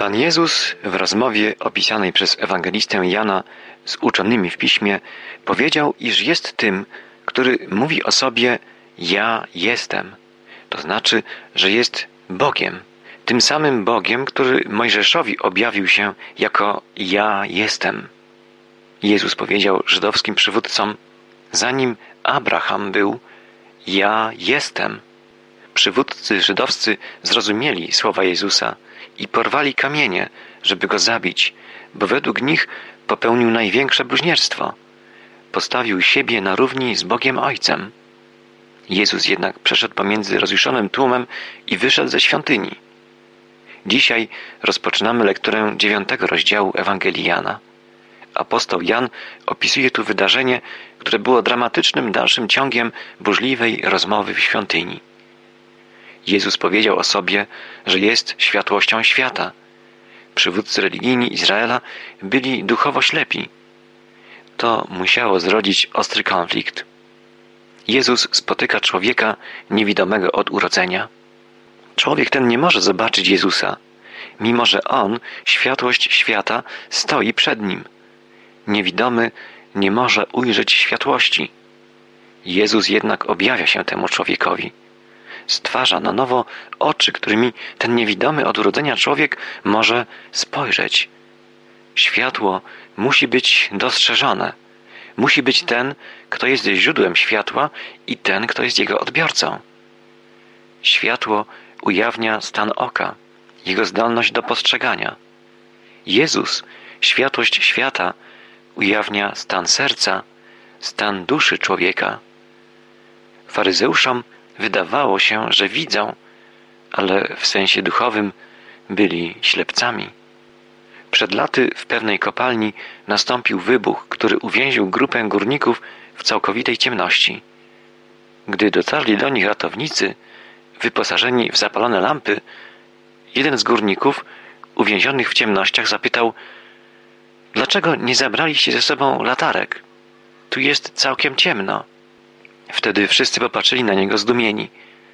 Pan Jezus w rozmowie opisanej przez ewangelistę Jana z uczonymi w Piśmie powiedział, iż jest tym, który mówi o sobie ja jestem. To znaczy, że jest Bogiem. Tym samym Bogiem, który Mojżeszowi objawił się jako ja jestem. Jezus powiedział żydowskim przywódcom, zanim Abraham był, ja jestem. Przywódcy żydowscy zrozumieli słowa Jezusa i porwali kamienie, żeby go zabić, bo według nich popełnił największe bluźnierstwo. Postawił siebie na równi z Bogiem Ojcem. Jezus jednak przeszedł pomiędzy rozjuszonym tłumem i wyszedł ze świątyni. Dzisiaj rozpoczynamy lekturę 9 rozdziału Ewangelii Jana. Apostoł Jan opisuje tu wydarzenie, które było dramatycznym dalszym ciągiem burzliwej rozmowy w świątyni. Jezus powiedział o sobie, że jest światłością świata. Przywódcy religijni Izraela byli duchowo ślepi. To musiało zrodzić ostry konflikt. Jezus spotyka człowieka niewidomego od urodzenia. Człowiek ten nie może zobaczyć Jezusa, mimo że On, światłość świata, stoi przed nim. Niewidomy nie może ujrzeć światłości. Jezus jednak objawia się temu człowiekowi. Stwarza na nowo oczy, którymi ten niewidomy od urodzenia człowiek może spojrzeć. Światło musi być dostrzeżone. Musi być ten, kto jest źródłem światła i ten, kto jest jego odbiorcą. Światło ujawnia stan oka, jego zdolność do postrzegania. Jezus, światłość świata, ujawnia stan serca, stan duszy człowieka. Faryzeuszom wydawało się, że widzą, ale w sensie duchowym byli ślepcami. Przed laty w pewnej kopalni nastąpił wybuch, który uwięził grupę górników w całkowitej ciemności. Gdy dotarli do nich ratownicy, wyposażeni w zapalone lampy, jeden z górników, uwięzionych w ciemnościach, zapytał: dlaczego nie zabraliście ze sobą latarek? Tu jest całkiem ciemno. Wtedy wszyscy popatrzyli na niego zdumieni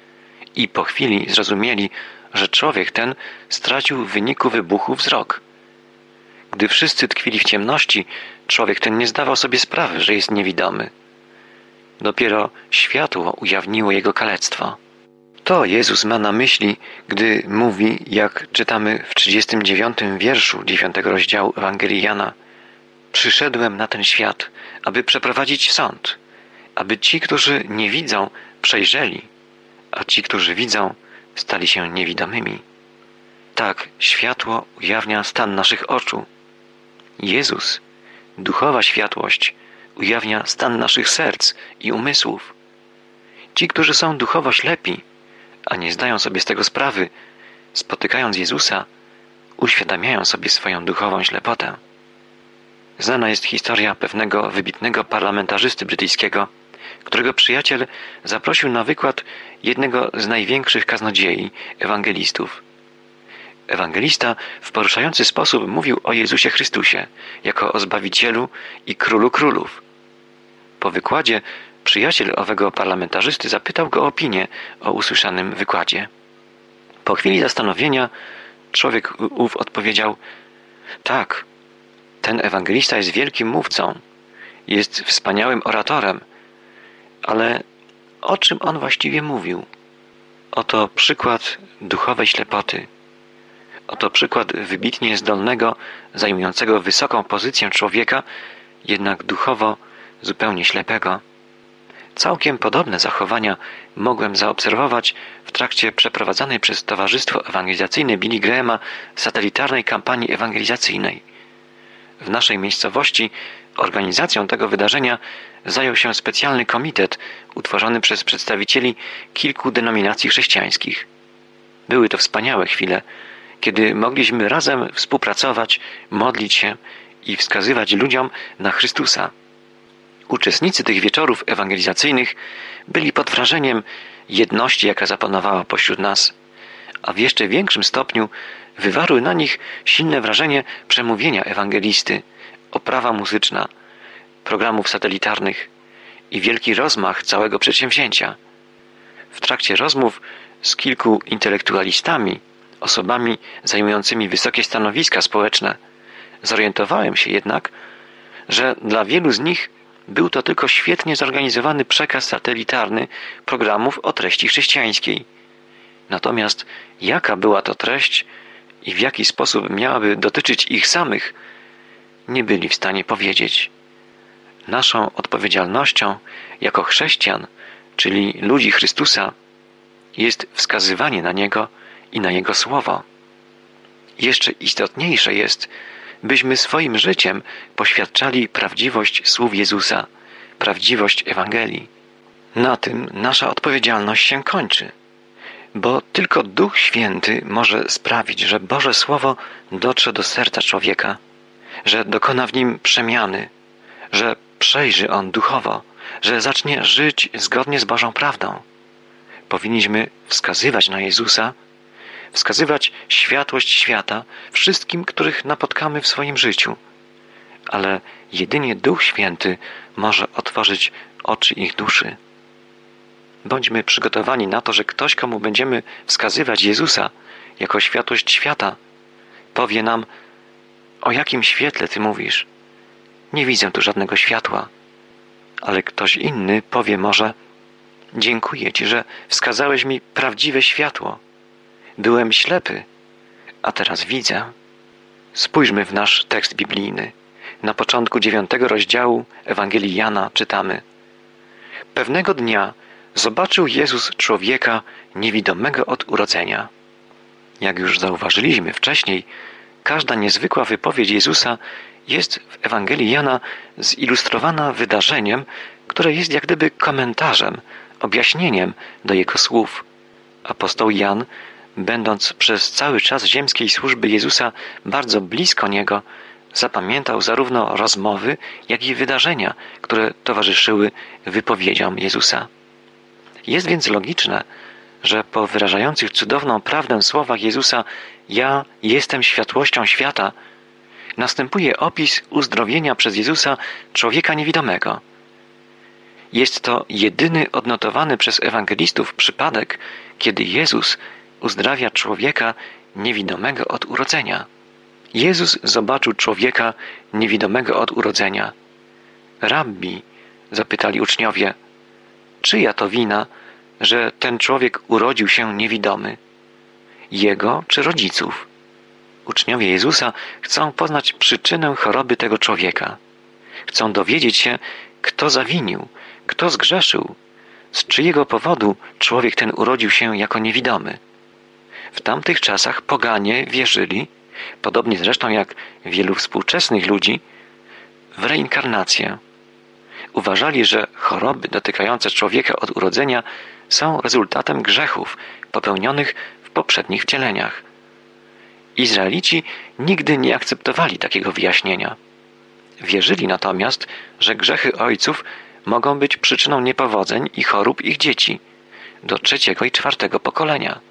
i po chwili zrozumieli, że człowiek ten stracił w wyniku wybuchu wzrok. Gdy wszyscy tkwili w ciemności, człowiek ten nie zdawał sobie sprawy, że jest niewidomy. Dopiero światło ujawniło jego kalectwo. To Jezus ma na myśli, gdy mówi, jak czytamy w 39 wierszu 9 rozdziału Ewangelii Jana: przyszedłem na ten świat, aby przeprowadzić sąd, aby ci, którzy nie widzą, przejrzeli, a ci, którzy widzą, stali się niewidomymi. Tak, światło ujawnia stan naszych oczu. Jezus, duchowa światłość, ujawnia stan naszych serc i umysłów. Ci, którzy są duchowo ślepi, a nie zdają sobie z tego sprawy, spotykając Jezusa, uświadamiają sobie swoją duchową ślepotę. Znana jest historia pewnego wybitnego parlamentarzysty brytyjskiego, którego przyjaciel zaprosił na wykład jednego z największych kaznodziei, ewangelistów. Ewangelista w poruszający sposób mówił o Jezusie Chrystusie jako o Zbawicielu i Królu Królów. Po wykładzie przyjaciel owego parlamentarzysty zapytał go o opinię o usłyszanym wykładzie. Po chwili zastanowienia człowiek ów odpowiedział: tak, ten ewangelista jest wielkim mówcą, jest wspaniałym oratorem, ale o czym on właściwie mówił? Oto przykład duchowej ślepoty. Oto przykład wybitnie zdolnego, zajmującego wysoką pozycję człowieka, jednak duchowo zupełnie ślepego. Całkiem podobne zachowania mogłem zaobserwować w trakcie przeprowadzanej przez Towarzystwo Ewangelizacyjne Billy Grahama satelitarnej kampanii ewangelizacyjnej. W naszej miejscowości organizacją tego wydarzenia zajął się specjalny komitet utworzony przez przedstawicieli kilku denominacji chrześcijańskich. Były to wspaniałe chwile, kiedy mogliśmy razem współpracować, modlić się i wskazywać ludziom na Chrystusa. Uczestnicy tych wieczorów ewangelizacyjnych byli pod wrażeniem jedności, jaka zapanowała pośród nas, a w jeszcze większym stopniu wywarły na nich silne wrażenie przemówienia ewangelisty, oprawa muzyczna, programów satelitarnych i wielki rozmach całego przedsięwzięcia. W trakcie rozmów z kilku intelektualistami osobami zajmującymi wysokie stanowiska społeczne. Zorientowałem się jednak, że dla wielu z nich był to tylko świetnie zorganizowany przekaz satelitarny programów o treści chrześcijańskiej. Natomiast jaka była to treść i w jaki sposób miałaby dotyczyć ich samych, nie byli w stanie powiedzieć. Naszą odpowiedzialnością jako chrześcijan, czyli ludzi Chrystusa, jest wskazywanie na Niego i na Jego Słowo. Jeszcze istotniejsze jest, byśmy swoim życiem poświadczali prawdziwość słów Jezusa, prawdziwość Ewangelii. Na tym nasza odpowiedzialność się kończy, bo tylko Duch Święty może sprawić, że Boże Słowo dotrze do serca człowieka, że dokona w nim przemiany, że przejrzy on duchowo, że zacznie żyć zgodnie z Bożą prawdą. Powinniśmy wskazywać na Jezusa, wskazywać światłość świata wszystkim, których napotkamy w swoim życiu. Ale jedynie Duch Święty może otworzyć oczy ich duszy. Bądźmy przygotowani na to, że ktoś, komu będziemy wskazywać Jezusa jako światłość świata, powie nam: o jakim świetle Ty mówisz? Nie widzę tu żadnego światła. Ale ktoś inny powie może: dziękuję Ci, że wskazałeś mi prawdziwe światło. Byłem ślepy, a teraz widzę. Spójrzmy w nasz tekst biblijny. Na początku 9 rozdziału Ewangelii Jana czytamy: pewnego dnia zobaczył Jezus człowieka niewidomego od urodzenia. Jak już zauważyliśmy wcześniej, każda niezwykła wypowiedź Jezusa jest w Ewangelii Jana zilustrowana wydarzeniem, które jest jak gdyby komentarzem, objaśnieniem do Jego słów. Apostoł Jan, będąc przez cały czas ziemskiej służby Jezusa bardzo blisko Niego, zapamiętał zarówno rozmowy, jak i wydarzenia, które towarzyszyły wypowiedziom Jezusa. Jest więc logiczne, że po wyrażających cudowną prawdę słowach Jezusa „Ja jestem światłością świata” następuje opis uzdrowienia przez Jezusa człowieka niewidomego. Jest to jedyny odnotowany przez ewangelistów przypadek, kiedy Jezus uzdrawia człowieka niewidomego od urodzenia. Jezus zobaczył człowieka niewidomego od urodzenia. Rabbi, zapytali uczniowie, czyja to wina, że ten człowiek urodził się niewidomy? Jego czy rodziców? Uczniowie Jezusa chcą poznać przyczynę choroby tego człowieka. Chcą dowiedzieć się, kto zawinił, kto zgrzeszył, z czyjego powodu człowiek ten urodził się jako niewidomy. W tamtych czasach poganie wierzyli, podobnie zresztą jak wielu współczesnych ludzi, w reinkarnację. Uważali, że choroby dotykające człowieka od urodzenia są rezultatem grzechów popełnionych w poprzednich wcieleniach. Izraelici nigdy nie akceptowali takiego wyjaśnienia. Wierzyli natomiast, że grzechy ojców mogą być przyczyną niepowodzeń i chorób ich dzieci do 3. i 4. pokolenia.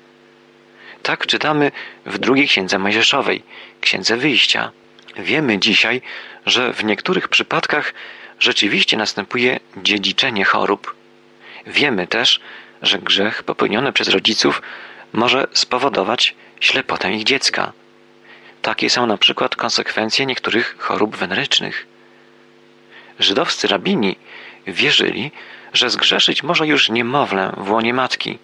Tak czytamy w drugiej księdze Mojżeszowej, księdze Wyjścia. Wiemy dzisiaj, że w niektórych przypadkach rzeczywiście następuje dziedziczenie chorób. Wiemy też, że grzech popełniony przez rodziców może spowodować ślepotę ich dziecka. Takie są na przykład konsekwencje niektórych chorób wenerycznych. Żydowscy rabini wierzyli, że zgrzeszyć może już niemowlę w łonie matki.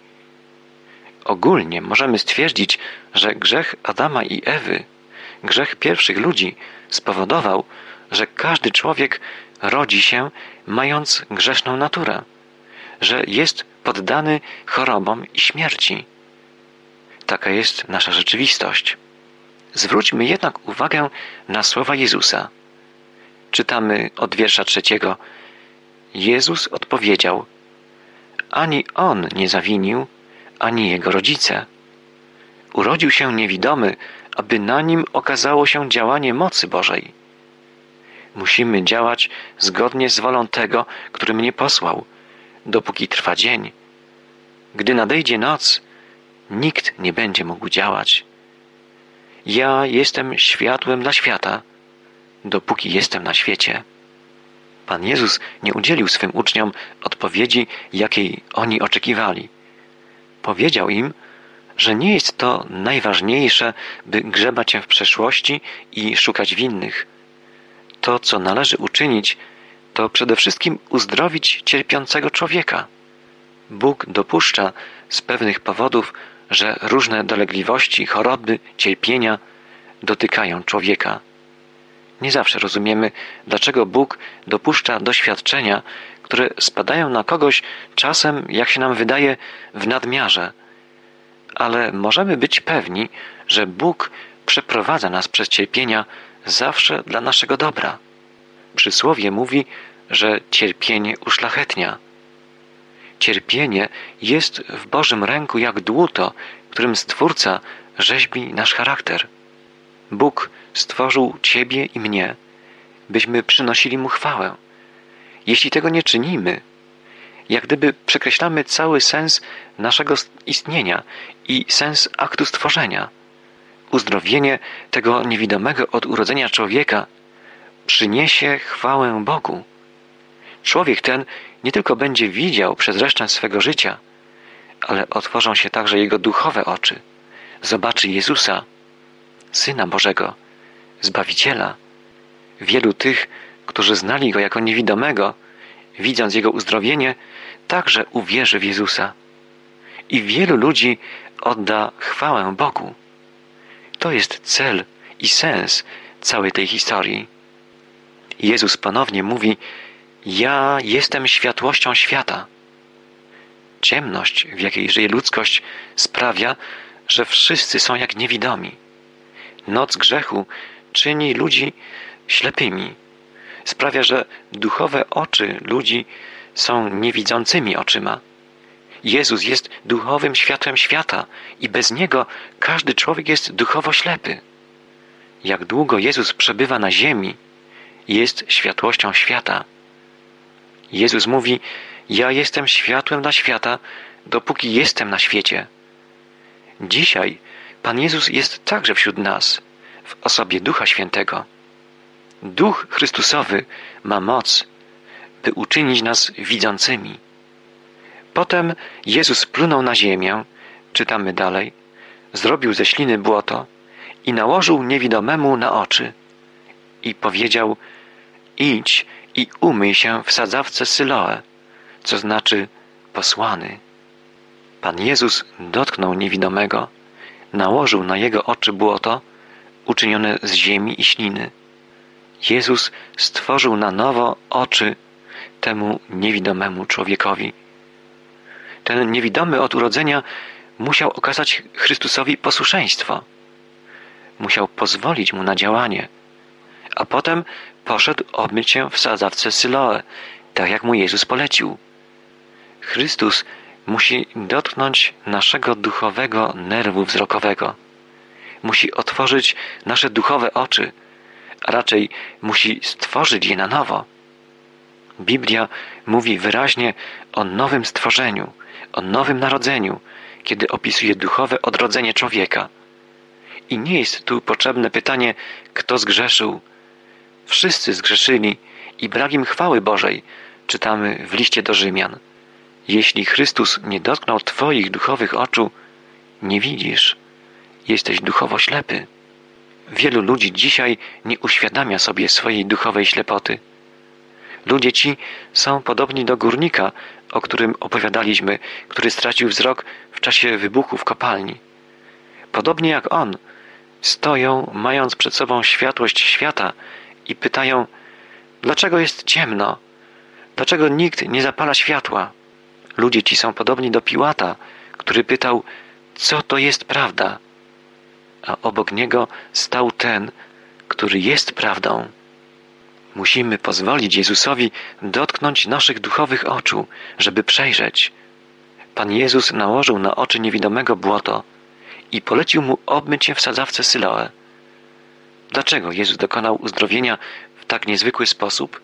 Ogólnie możemy stwierdzić, że grzech Adama i Ewy, grzech pierwszych ludzi, spowodował, że każdy człowiek rodzi się mając grzeszną naturę, że jest poddany chorobom i śmierci. Taka jest nasza rzeczywistość. Zwróćmy jednak uwagę na słowa Jezusa. Czytamy od wiersza 3. Jezus odpowiedział: ani on nie zawinił, ani jego rodzice. Urodził się niewidomy, aby na nim okazało się działanie mocy Bożej. Musimy działać zgodnie z wolą tego, który mnie posłał, dopóki trwa dzień. Gdy nadejdzie noc, nikt nie będzie mógł działać. Ja jestem światłem dla świata, dopóki jestem na świecie. Pan Jezus nie udzielił swym uczniom odpowiedzi, jakiej oni oczekiwali. Powiedział im, że nie jest to najważniejsze, by grzebać się w przeszłości i szukać winnych. To, co należy uczynić, to przede wszystkim uzdrowić cierpiącego człowieka. Bóg dopuszcza z pewnych powodów, że różne dolegliwości, choroby, cierpienia dotykają człowieka. Nie zawsze rozumiemy, dlaczego Bóg dopuszcza doświadczenia, które spadają na kogoś czasem, jak się nam wydaje, w nadmiarze. Ale możemy być pewni, że Bóg przeprowadza nas przez cierpienia zawsze dla naszego dobra. Przysłowie mówi, że cierpienie uszlachetnia. Cierpienie jest w Bożym ręku jak dłuto, którym Stwórca rzeźbi nasz charakter. Bóg stworzył Ciebie i mnie, byśmy przynosili Mu chwałę. Jeśli tego nie czynimy, jak gdyby przekreślamy cały sens naszego istnienia i sens aktu stworzenia. Uzdrowienie tego niewidomego od urodzenia człowieka przyniesie chwałę Bogu. Człowiek ten nie tylko będzie widział przez resztę swego życia, ale otworzą się także jego duchowe oczy. Zobaczy Jezusa, Syna Bożego, Zbawiciela. Wielu tych, którzy znali Go jako niewidomego, widząc Jego uzdrowienie, także uwierzy w Jezusa. I wielu ludzi odda chwałę Bogu. To jest cel i sens całej tej historii. Jezus ponownie mówi: ja jestem światłością świata. Ciemność, w jakiej żyje ludzkość, sprawia, że wszyscy są jak niewidomi. Noc grzechu czyni ludzi ślepymi. Sprawia, że duchowe oczy ludzi są niewidzącymi oczyma. Jezus jest duchowym światłem świata i bez Niego każdy człowiek jest duchowo ślepy. Jak długo Jezus przebywa na ziemi, jest światłością świata. Jezus mówi: ja jestem światłem dla świata, dopóki jestem na świecie. Dzisiaj Pan Jezus jest także wśród nas, w osobie Ducha Świętego. Duch Chrystusowy ma moc, by uczynić nas widzącymi. Potem Jezus plunął na ziemię, czytamy dalej, zrobił ze śliny błoto i nałożył niewidomemu na oczy i powiedział: idź i umyj się w sadzawce Syloe, co znaczy posłany. Pan Jezus dotknął niewidomego, nałożył na jego oczy błoto uczynione z ziemi i śliny. Jezus stworzył na nowo oczy temu niewidomemu człowiekowi. Ten niewidomy od urodzenia musiał okazać Chrystusowi posłuszeństwo. Musiał pozwolić Mu na działanie, a potem poszedł obmyć się w sadzawce Syloe, tak jak Mu Jezus polecił. Chrystus musi dotknąć naszego duchowego nerwu wzrokowego. Musi otworzyć nasze duchowe oczy, a raczej musi stworzyć je na nowo. Biblia mówi wyraźnie o nowym stworzeniu, o nowym narodzeniu, kiedy opisuje duchowe odrodzenie człowieka. I nie jest tu potrzebne pytanie, kto zgrzeszył. Wszyscy zgrzeszyli i brak im chwały Bożej, czytamy w liście do Rzymian. Jeśli Chrystus nie dotknął Twoich duchowych oczu, nie widzisz. Jesteś duchowo ślepy. Wielu ludzi dzisiaj nie uświadamia sobie swojej duchowej ślepoty. Ludzie ci są podobni do górnika, o którym opowiadaliśmy, który stracił wzrok w czasie wybuchu w kopalni. Podobnie jak on, stoją, mając przed sobą światłość świata i pytają: dlaczego jest ciemno? Dlaczego nikt nie zapala światła? Ludzie ci są podobni do Piłata, który pytał: co to jest prawda? A obok niego stał ten, który jest prawdą. Musimy pozwolić Jezusowi dotknąć naszych duchowych oczu, żeby przejrzeć. Pan Jezus nałożył na oczy niewidomego błoto i polecił mu obmyć się w sadzawce Syloe. Dlaczego Jezus dokonał uzdrowienia w tak niezwykły sposób?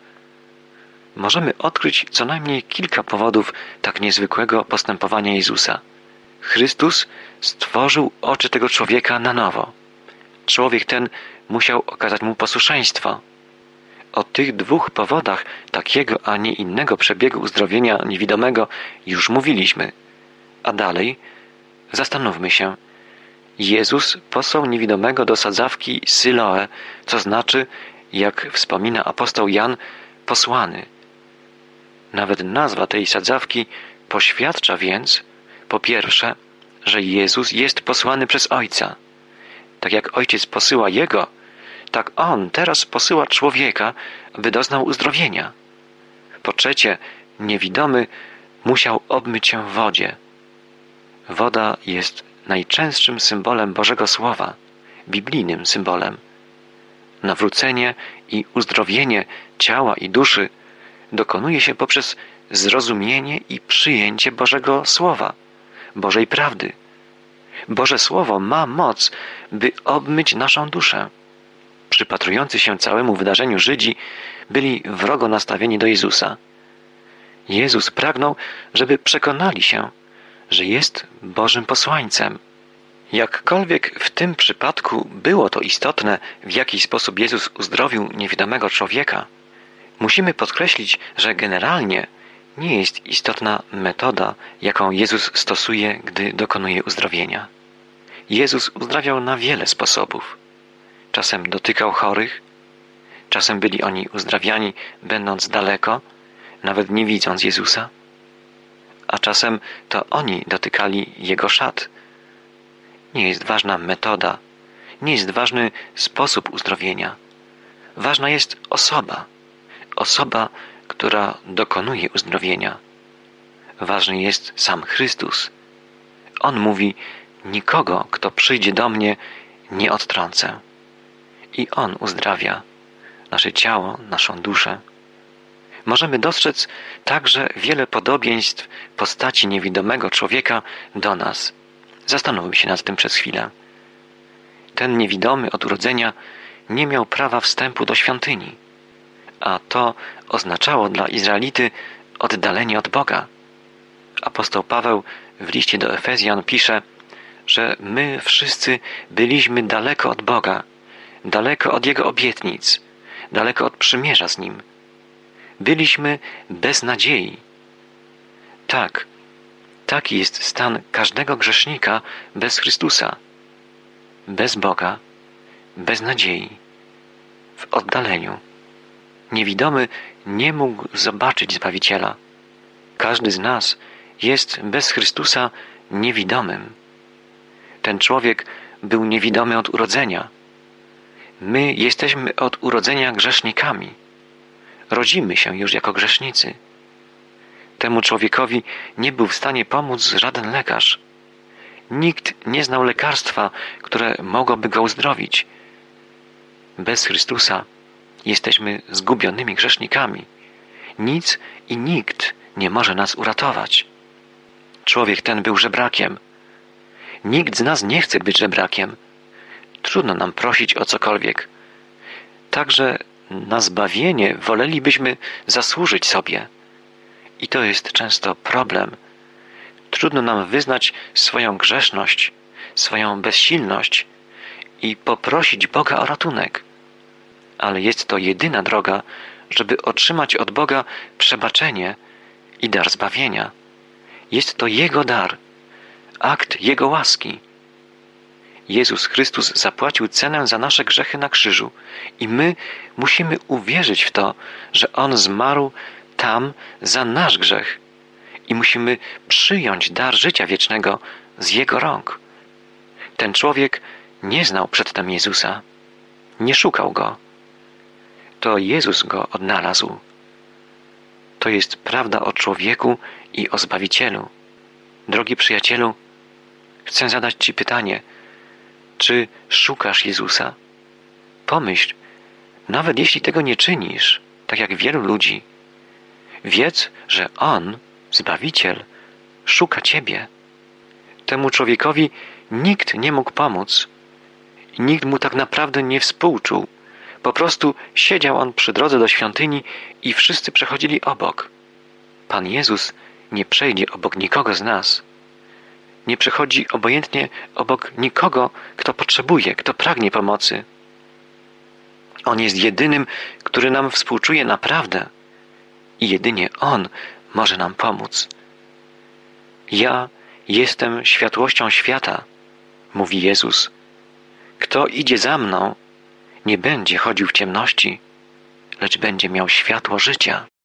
Możemy odkryć co najmniej kilka powodów tak niezwykłego postępowania Jezusa. Chrystus stworzył oczy tego człowieka na nowo. Człowiek ten musiał okazać mu posłuszeństwo. O tych dwóch powodach takiego, a nie innego przebiegu uzdrowienia niewidomego już mówiliśmy. A dalej Zastanówmy się. Jezus posłał niewidomego do sadzawki Syloe, co znaczy, jak wspomina apostoł Jan, posłany. Nawet nazwa tej sadzawki poświadcza więc, po pierwsze, że Jezus jest posłany przez Ojca. Tak jak Ojciec posyła Jego, tak On teraz posyła człowieka, aby doznał uzdrowienia. Po trzecie, niewidomy musiał obmyć się w wodzie. Woda jest najczęstszym symbolem Bożego Słowa, biblijnym symbolem. Nawrócenie i uzdrowienie ciała i duszy dokonuje się poprzez zrozumienie i przyjęcie Bożego Słowa, Bożej prawdy. Boże Słowo ma moc, by obmyć naszą duszę. Przypatrujący się całemu wydarzeniu Żydzi byli wrogo nastawieni do Jezusa. Jezus pragnął, żeby przekonali się, że jest Bożym posłańcem. Jakkolwiek w tym przypadku było to istotne, w jaki sposób Jezus uzdrowił niewidomego człowieka, musimy podkreślić, że generalnie nie jest istotna metoda, jaką Jezus stosuje, gdy dokonuje uzdrowienia. Jezus uzdrawiał na wiele sposobów. Czasem dotykał chorych, czasem byli oni uzdrawiani, będąc daleko, nawet nie widząc Jezusa, a czasem to oni dotykali Jego szat. Nie jest ważna metoda, nie jest ważny sposób uzdrowienia. Ważna jest osoba, która dokonuje uzdrowienia. Ważny jest sam Chrystus. On mówi: nikogo, kto przyjdzie do mnie, nie odtrącę. I On uzdrawia nasze ciało, naszą duszę. Możemy dostrzec także wiele podobieństw postaci niewidomego człowieka do nas. Zastanówmy się nad tym przez chwilę. Ten niewidomy od urodzenia nie miał prawa wstępu do świątyni, a to oznaczało dla Izraelity oddalenie od Boga. Apostoł Paweł w liście do Efezjan pisze, że my wszyscy byliśmy daleko od Boga, daleko od Jego obietnic, daleko od przymierza z Nim. Byliśmy bez nadziei. Tak, taki jest stan każdego grzesznika bez Chrystusa, bez Boga, bez nadziei, w oddaleniu. Niewidomy nie mógł zobaczyć Zbawiciela. Każdy z nas jest bez Chrystusa niewidomym. Ten człowiek był niewidomy od urodzenia. My jesteśmy od urodzenia grzesznikami. Rodzimy się już jako grzesznicy. Temu człowiekowi nie był w stanie pomóc żaden lekarz. Nikt nie znał lekarstwa, które mogłoby go uzdrowić. Bez Chrystusa jesteśmy zgubionymi grzesznikami. Nic i nikt nie może nas uratować. Człowiek ten był żebrakiem. Nikt z nas nie chce być żebrakiem. Trudno nam prosić o cokolwiek. Także na zbawienie wolelibyśmy zasłużyć sobie. I to jest często problem. Trudno nam wyznać swoją grzeszność, swoją bezsilność i poprosić Boga o ratunek. Ale jest to jedyna droga, żeby otrzymać od Boga przebaczenie i dar zbawienia. Jest to Jego dar, akt Jego łaski. Jezus Chrystus zapłacił cenę za nasze grzechy na krzyżu i my musimy uwierzyć w to, że On zmarł tam za nasz grzech i musimy przyjąć dar życia wiecznego z Jego rąk. Ten człowiek nie znał przedtem Jezusa, nie szukał Go. To Jezus Go odnalazł. To jest prawda o człowieku i o Zbawicielu. Drogi przyjacielu, chcę zadać Ci pytanie, czy szukasz Jezusa? Pomyśl, nawet jeśli tego nie czynisz, tak jak wielu ludzi, wiedz, że On, Zbawiciel, szuka Ciebie. Temu człowiekowi nikt nie mógł pomóc. Nikt mu tak naprawdę nie współczuł. Po prostu siedział on przy drodze do świątyni i wszyscy przechodzili obok. Pan Jezus nie przejdzie obok nikogo z nas. Nie przechodzi obojętnie obok nikogo, kto potrzebuje, kto pragnie pomocy. On jest jedynym, który nam współczuje naprawdę. I jedynie On może nam pomóc. Ja Jestem światłością świata, mówi Jezus. Kto idzie za mną, nie będzie chodził w ciemności, lecz będzie miał światło życia.